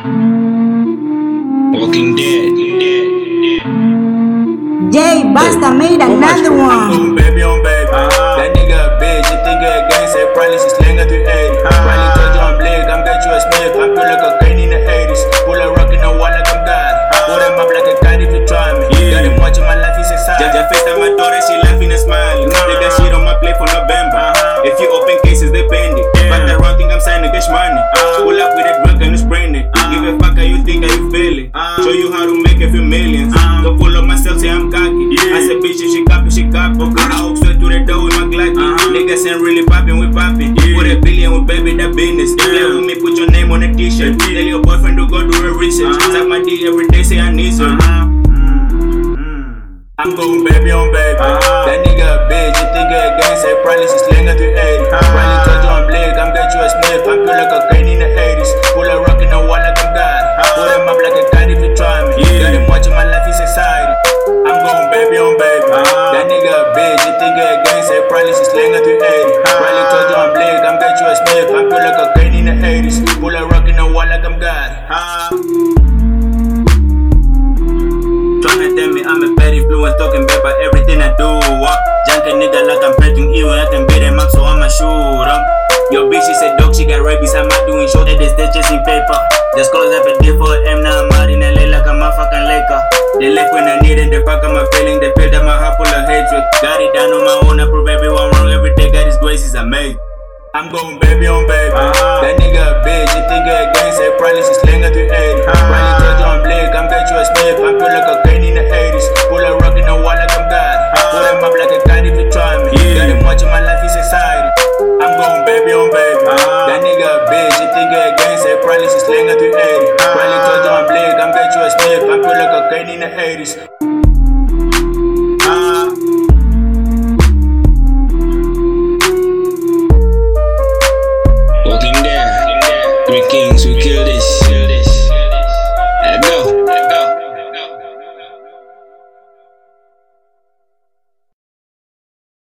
Walking Dead. Jay Basta made another one. Baby on baby. That nigga a bitch, you think you're a gangster, probably she's slang 380. Probably told you I'm big, I'm get you a Smith. I'm pure like a cocaine in the 80s. Pull a rock in the wall like I'm God. Put him up like a god if you try me. Got him watching my life, he's excited. Just face my daughter, she laughing and smiling. Take that shit on my plate for November. If you open cases, they bend it. But the wrong thing, I'm signing cash money. Pull up with a drug and you sprain it. Give a fuck how you think, how you feel it. Show you how to make a few millions. Go pull up myself, say I'm cocky. I said bitch, if she copy, she copy. I hook straight through the door with my Glocky. Niggas ain't really poppin', we poppin'. Put a billion with baby, that business. Play with me, put your name on a t-shirt. Tell your boyfriend to go do a research. Suck my D every day, say I need some. I'm going baby on baby. That nigga a bitch, you think you're a gangster, probably she's slang 380. Probably told you I'm big, I'm get you a Smith. I'm pure like a cocaine in the 80s. Pull a rock in the wall like I'm God. Put him up like a god if you try me. Got him watching my life, he's excited. I'm going baby on baby. That nigga a bitch, you think you're a gangster, probably she's slang 380. Probably told you I'm big, I'm get you a Smith. I'm pure like a cocaine in the 80s. Pull a rock in the wall like I'm God. Tryna tell me I'm a bad influence, talking bad about everything I do. Junkie nigga like I'm pretending evil, I can beat him up, so I'ma shoot him. Your bitch, she said dog, she got rabies, I'm not doing show, that they stay chasing paper. Just cause I have a deal for M, now I'm out in LA like I'm a fucking Laker. They left when I need it, they fuck up my feeling, they feel that my heart full of hatred. Got it down on my own, I prove everyone wrong, every day God his grace is amazing. I'm going baby on baby. That nigga a bitch, you think you're a gangster, probably she's slang 380. Probably told you I'm big, I'm get you a Smith. I'm pure like a cocaine in the 80s. Pull a rock in the wall like I'm God. Put him up like a god if you try me. Got him watching my life, he's excited. I'm going baby on baby. That nigga a bitch, you think you're a gangster, probably she's slang 380. Probably told you I'm big, I'm get you a Smith. I'm pure like a cocaine in the 80s.